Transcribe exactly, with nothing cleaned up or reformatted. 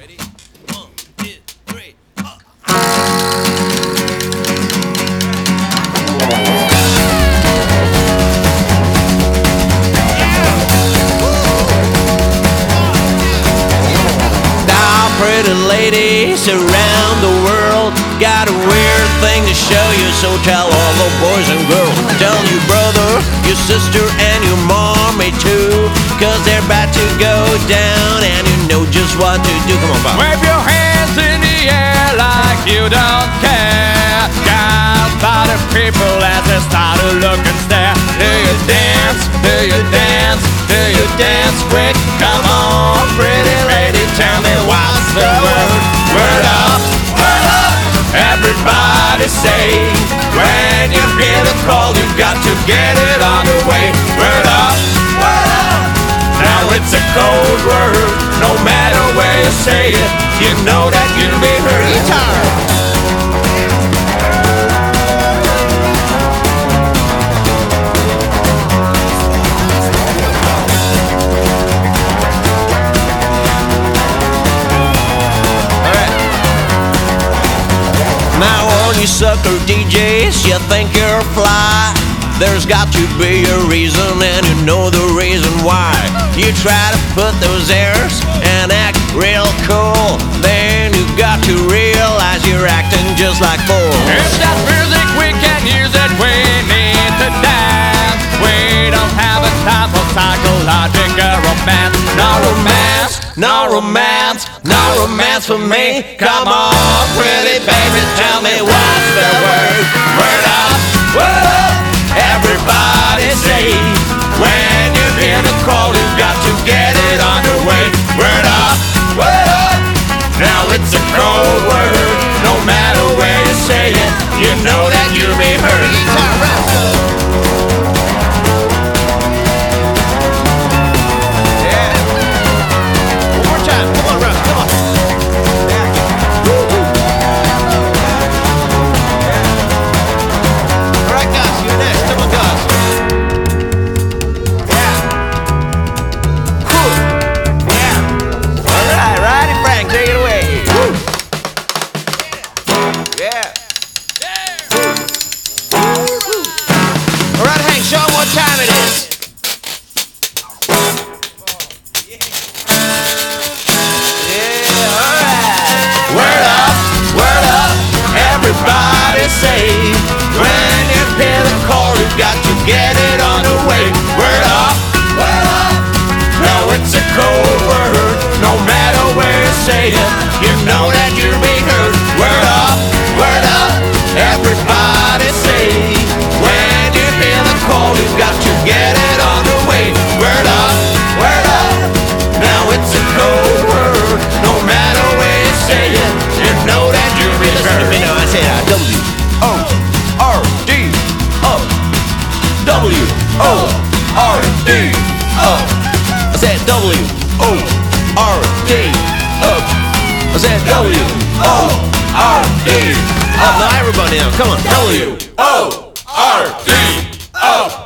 Ready? One, two, three. Up. Now, pretty ladies around the world got a weird thing to show you, so tell all the boys and girls. Tell your brother, your sister, and your mommy too, cause they're about to go down and you know just what to do. Come on, Bob. Wave your hands in the air like you don't care. Got about the people as they start to look and stare. Do you dance? Do you dance? Do you dance quick? Come on, pretty lady, tell me what's the word? Word up, word up. Everybody say, when you hear the call, you got to get it on the way. Word up, word up. Now it's a cold word. No matter where you say it, you know that you'll be heard. Guitar. Now all you sucker D Js, you think you're fly. There's got to be a reason, and you know the reason why. You try to put those airs and act real cool, then you got to realize you're acting just like fools. It's that music, we can use it, we need to dance. We don't have a time for psychological romance. No romance, No romance, no romance for me. Come on, pretty baby, tell me what's the word? Word up, word up. Everybody say, when you hear the call, you've got to get it underway. Word up, word up. Now it's a cold word. No matter where you say it, you know that you'll be heard. Guitar wrestle. Show 'em what time it is. Yeah, alright. Word up, word up. Everybody say, when you hear the call, you got to get it on the way. Word up, word up. Now it's a cold word. No matter where you say it, you know that you'll be heard. Word up, word up. Everybody say, when you hear the call, you've got to get it on the way. Word up, word up. Now it's a cold word. No matter where you say it, you know that you'll be heard. You know, I say that. W O R D up. W O R D up. I said W O R D up. I said W O R D up. Now everybody now, come on. W O R D up.